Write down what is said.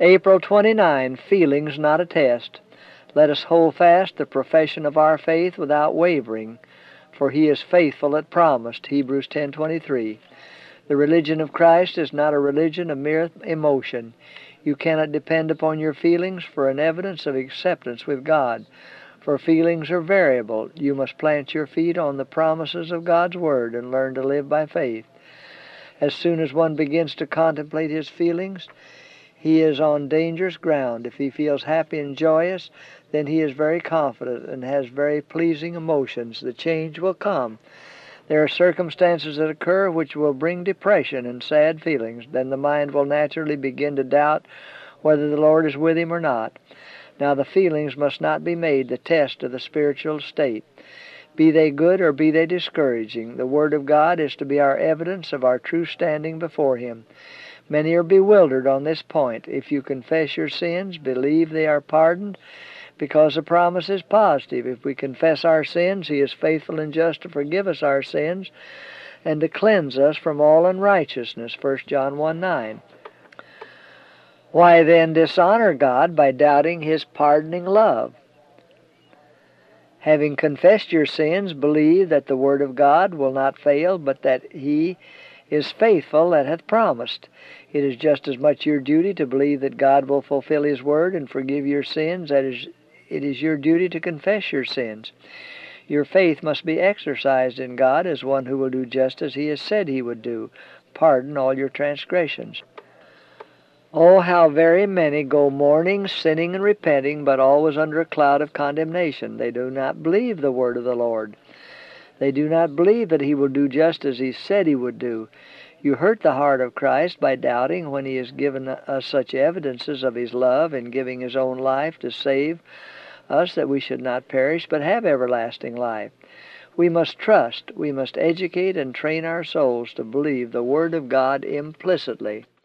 April 29, Feelings Not a Test. Let us hold fast the profession of our faith without wavering, for he is faithful that promised. Hebrews 10:23. The religion of Christ is not a religion of mere emotion. You cannot depend upon your feelings for an evidence of acceptance with God, for feelings are variable. You must plant your feet on the promises of God's Word and learn to live by faith. As soon as one begins to contemplate his feelings, he is on dangerous ground. If he feels happy and joyous, then he is very confident and has very pleasing emotions. The change will come. There are circumstances that occur which will bring depression and sad feelings. Then the mind will naturally begin to doubt whether the Lord is with him or not. Now the feelings must not be made the test of the spiritual state. Be they good or be they discouraging, the Word of God is to be our evidence of our true standing before Him. Many are bewildered on this point. If you confess your sins, believe they are pardoned, because the promise is positive. If we confess our sins, He is faithful and just to forgive us our sins and to cleanse us from all unrighteousness. 1 John 1:9. Why then dishonor God by doubting His pardoning love? Having confessed your sins, believe that the Word of God will not fail, but that He is faithful that hath promised. It is just as much your duty to believe that God will fulfill His Word and forgive your sins as it is your duty to confess your sins. Your faith must be exercised in God as one who will do just as He has said He would do, pardon all your transgressions. Oh, how very many go mourning, sinning, and repenting, but always under a cloud of condemnation. They do not believe the word of the Lord. They do not believe that He will do just as He said He would do. You hurt the heart of Christ by doubting when He has given us such evidences of His love in giving His own life to save us that we should not perish but have everlasting life. We must trust, we must educate and train our souls to believe the Word of God implicitly.